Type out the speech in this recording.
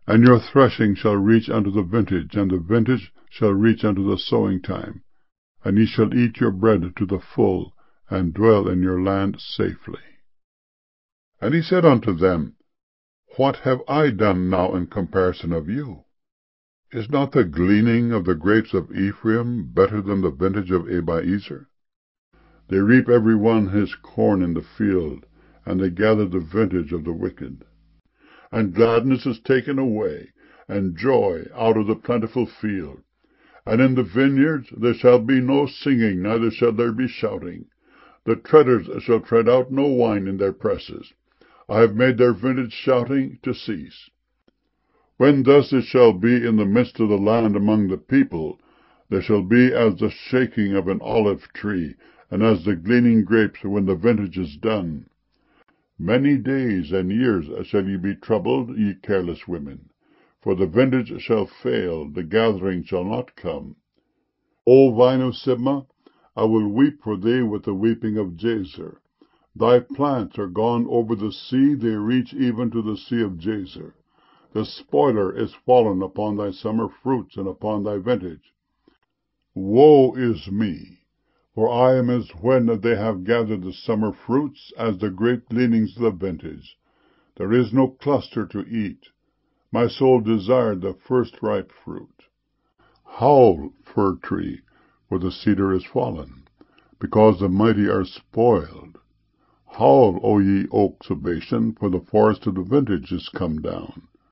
And your threshing shall reach unto the vintage, and the vintage shall reach unto the sowing time. And ye shall eat your bread to the full, and dwell in your land safely. And he said unto them, What have I done now in comparison of you? Is not the gleaning of the grapes of Ephraim better than the vintage of Abiezer? They reap every one his corn in the field, and they gather the vintage of the wicked. And gladness is taken away, and joy out of the plentiful field. And in the vineyards there shall be no singing, neither shall there be shouting. The treaders shall tread out no wine in their presses. I have made their vintage shouting to cease. When thus it shall be in the midst of the land among the people, there shall be as the shaking of an olive tree, and as the gleaning grapes when the vintage is done. Many days and years shall ye be troubled, ye careless women. For the vintage shall fail, the gathering shall not come. O vine of Sibmah, I will weep for thee with the weeping of Jazer. Thy plants are gone over the sea, they reach even to the sea of Jazer. The spoiler is fallen upon thy summer fruits and upon thy vintage. Woe is me! For I am as when they have gathered the summer fruits, as the great gleanings of the vintage. There is no cluster to eat. My soul desired the first ripe fruit. Howl, fir tree, for the cedar is fallen, because the mighty are spoiled. Howl, O ye oaks of Bashan, for the forest of the vintage is come down.